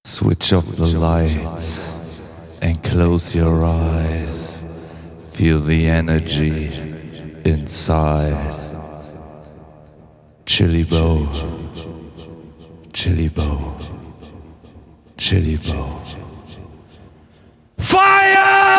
Switch off the lights and close your eyes. Feel the energy inside. Chili Bow, Chili Bow, Chili Bow. Fire!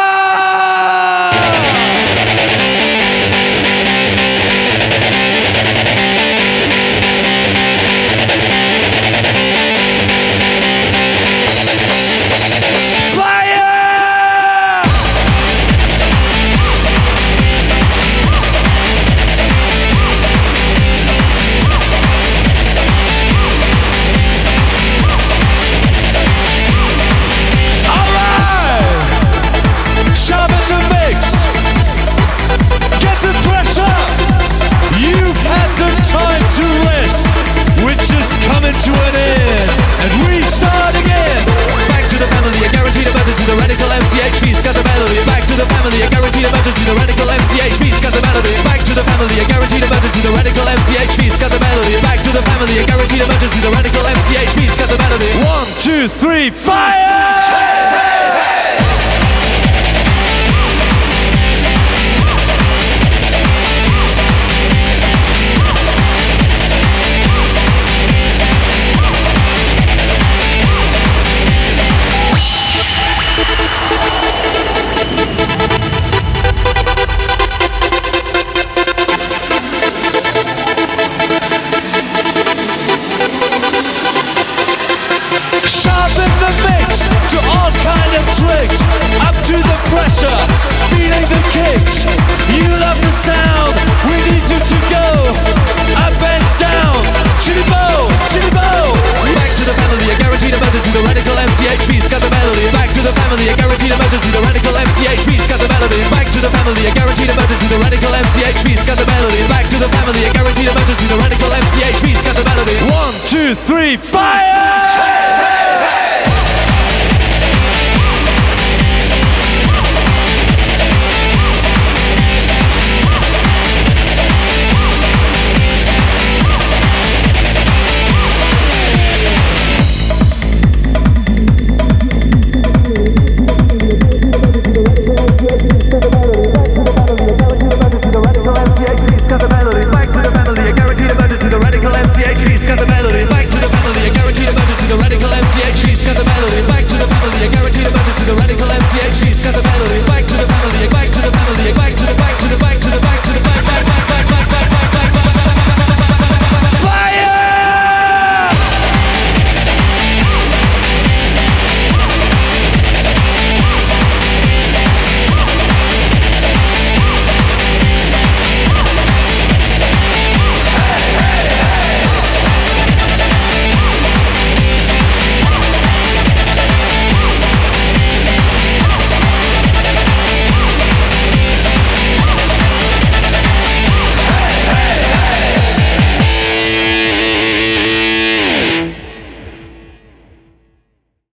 To an end, and we start again. Back to the family, a guaranteed emergency, the radical MCHV, scat the melody. Back to the family, a guaranteed emergency, the radical MCHV, scat the melody. Back to the family, a guaranteed emergency, the radical MCHV, scat the melody. Back to the family, a guaranteed emergency, the radical MCHV, scat the melody. 1, 2, 3, fire! Hey, hey, hey! Up to the pressure, feeling the kicks. You love the sound, we need you to go up and down. Chili Bow, Chili Bow. Back to the family, a guaranteed emergency, the radical MCHV, scat the melody. Back to the family, a guaranteed emergency, the radical MCHV, scat the melody. Back to the family, a guaranteed emergency, the radical MCHV, scat the melody. Back to the family, a guaranteed emergency, the radical MCHV, scat the melody. 1, 2, 3, fire!